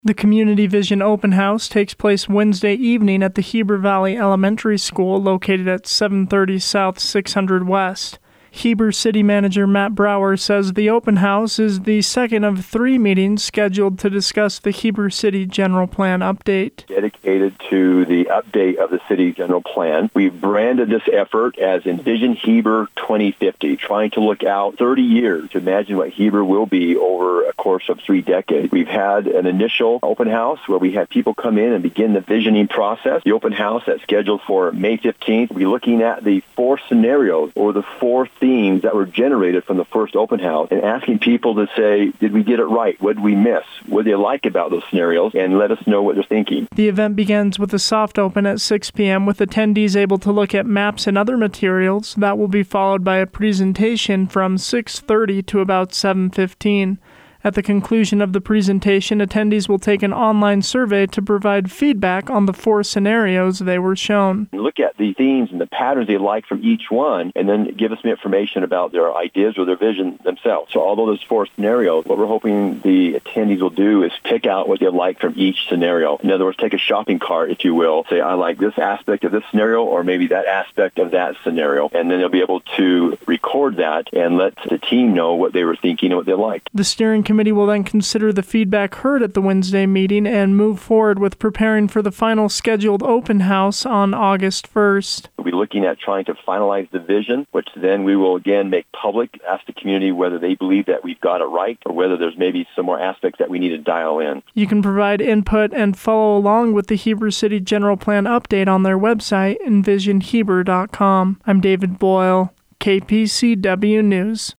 The Community Vision Open House takes place Wednesday evening at the Heber Valley Elementary School located at 730 South 600 West. Heber City Manager Matt Brower says the open house is the second of 3 meetings scheduled to discuss the Heber City General Plan update. Dedicated to the update of the City General Plan, we've branded this effort as Envision Heber 2050, trying to look out 30 years to imagine what Heber will be over a course of 3 decades. We've had an initial open house where we had people come in and begin the visioning process. The open house that's scheduled for May 15th, we'll be looking at the 4 scenarios or the 4 themes that were generated from the first open house and asking people to say, did we get it right? What did we miss? What do they like about those scenarios? And let us know what they're thinking. The event begins with a soft open at 6 p.m. with attendees able to look at maps and other materials. That will be followed by a presentation from 6:30 to about 7:15. At the conclusion of the presentation, attendees will take an online survey to provide feedback on the 4 scenarios they were shown. Look at the themes and the patterns they like from each one, and then give us some information about their ideas or their vision themselves. So although there's 4 scenarios, what we're hoping the attendees will do is pick out what they like from each scenario. In other words, take a shopping cart, if you will. Say, I like this aspect of this scenario or maybe that aspect of that scenario. And then they'll be able to record that and let the team know what they were thinking and what they liked. The steering committee will then consider the feedback heard at the Wednesday meeting and move forward with preparing for the final scheduled open house on August 1st. We'll be looking at trying to finalize the vision, which then we will again make public, ask the community whether they believe that we've got it right or whether there's maybe some more aspects that we need to dial in. You can provide input and follow along with the Heber City General Plan update on their website, envisionheber.com. I'm David Boyle, KPCW News.